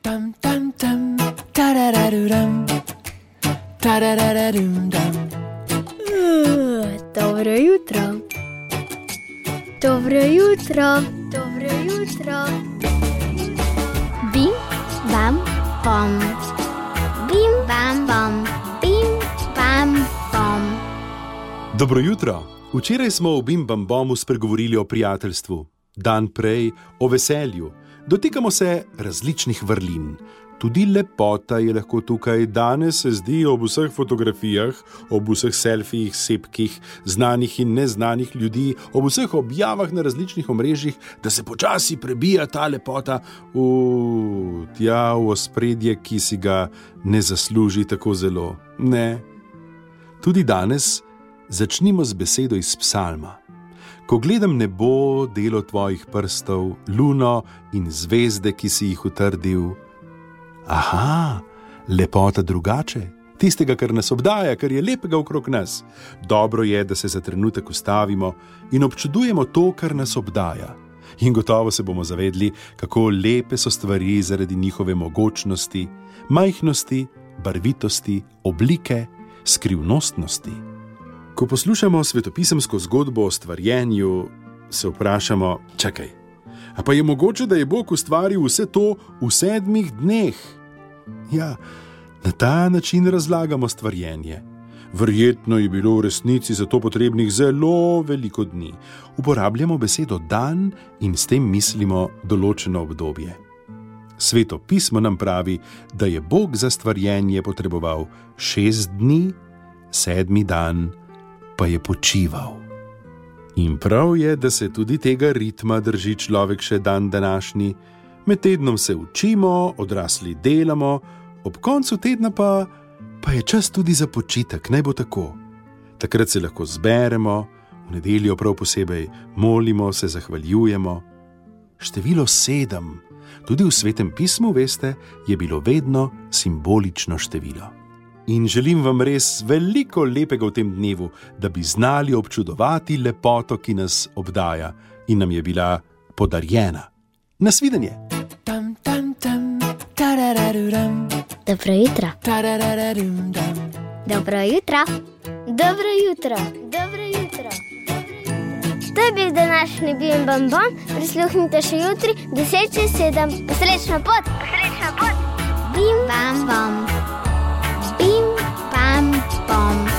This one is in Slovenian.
Tam tam tam, tarararuram, tarararum dam. Dobro jutro. Dobro jutro. Dobro jutro. Bim, bam, bom. Bim, bam, bom. Bim, bam, bom. Dobro jutro. Včeraj smo v Bim Bam Bomu spregovorili o prijateljstvu, dan prej o veselju. Dotikamo se različnih vrlin. Tudi lepota je lahko tukaj. Danes se zdi ob vseh fotografijah, ob vseh selfijih, sepkih, znanih in neznanih ljudi, ob vseh objavah na različnih omrežjih, da se počasi prebija ta lepota v ospredje, ki si ga ne zasluži tako zelo. Ne. Tudi danes začnimo z besedo iz psalma. Ko gledam nebo, delo tvojih prstov, luno in zvezde, ki si jih utrdil. Aha, lepota drugače, tistega, kar nas obdaja, kar je lepega okrog nas. Dobro je, da se za trenutek ustavimo in občudujemo to, kar nas obdaja. In gotovo se bomo zavedli, kako lepe so stvari zaradi njihove mogočnosti, majhnosti, barvitosti, oblike, skrivnostnosti. Ko poslušamo svetopisemsko zgodbo o stvarjenju, se vprašamo, čakaj, a pa je mogoče, da je Bog ustvaril vse to v 7 dneh? Ja, na ta način razlagamo stvarjenje. Verjetno je bilo v resnici za to potrebnih zelo veliko dni. Uporabljamo besedo dan in s tem mislimo določeno obdobje. Sveto pismo nam pravi, da je Bog za stvarjenje potreboval 6 dni, 7. dan pa je počival. In prav je, da se tudi tega ritma drži človek še dan današnji. Med tednom se učimo, odrasli delamo, ob koncu tedna pa je čas tudi za počitek, naj bo tako. Takrat se lahko zberemo, v nedeljo prav posebej molimo, se zahvaljujemo. Število 7, tudi v Svetem pismu, veste, je bilo vedno simbolično število. In želim vam res veliko lepega v tem dnevu, da bi znali občudovati lepoto, ki nas obdaja in nam je bila podarjena. Nasvidenje! Tam tam tam, tarararuram, Dobro jutro. tarararum dam. Dobro jutro. Dobro jutro. Dobro jutro. To je bil današnji Bim Bam Bom. Prisluhnite še jutri 10:07. Srečno pot. Srečno pot. Bim Bam Bom. Bim Bam Bom.